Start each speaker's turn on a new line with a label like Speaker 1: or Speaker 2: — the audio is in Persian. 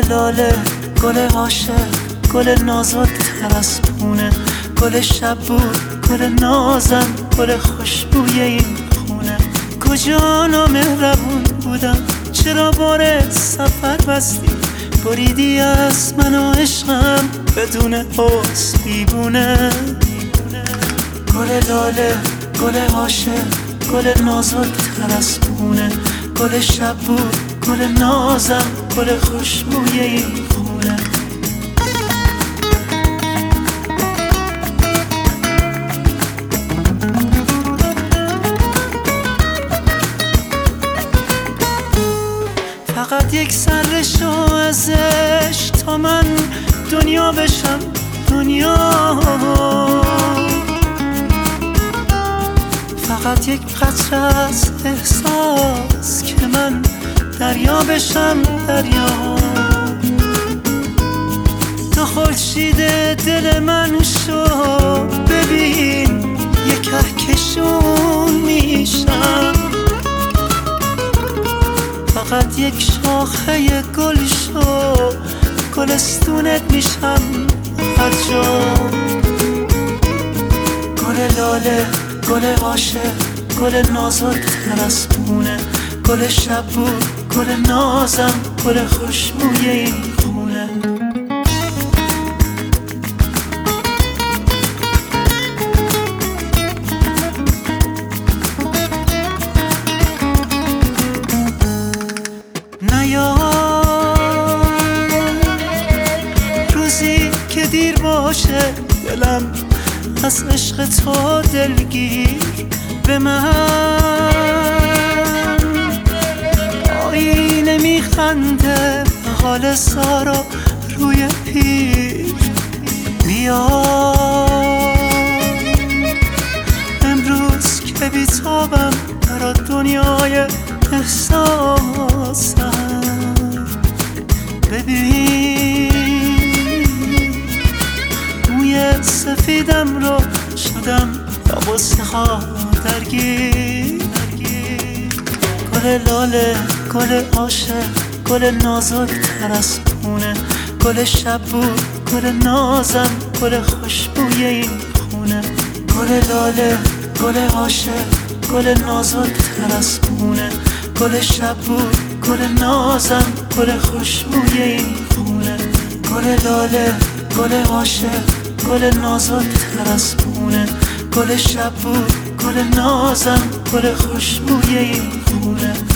Speaker 1: لاله، گل عاشق، گل نازک تر از پونه، گل شب بود، گل نازم، گل خوشبوی این خونه. کجا نامهربون بودم، چرا بار سفر بستی، بریدی از من و عشقم بدون حس بیبونه. گل لاله، گل عاشق، گل نازک تر از پونه، گل شب بود، گل نازم، گل خوشبوی این خونه. فقط یک سرشو ازش تا من دنیا بشم دنیا، فقط یک قطره از احساس که من دریا بشم دریا. تو خورشید دل من شو، ببین یک کهکشون میشم، فقط یک شاخه گل شو، گلستونت میشم هر جا. گل لاله، گل عاشق، گل نازک تر از پونه، گل شب بود، گل نازم، گل خوشبوی این خونه. روزی که دیر باشه دلم از عشق تو دلگیر، به من آینه میخنده حال سارا روی پیر. بیا امروز که بیتابم برات دنیای احساسم، ببین موی سفیدم رو شدم با بسخا درگیر. گل لاله، گل عاشق، گل نازک تر از پونه، گل شب بود، گل نازم، گل خوشبوی این خونه. گل لاله، گل عاشق، گل نازک تر از پونه، گل شب بود، گل نازم، گل خوشبوی این خونه. گل لاله، گل عاشق، گل نازک تر از پونه، گل شب بود، گل نازم، گل خوشبوی این خونه.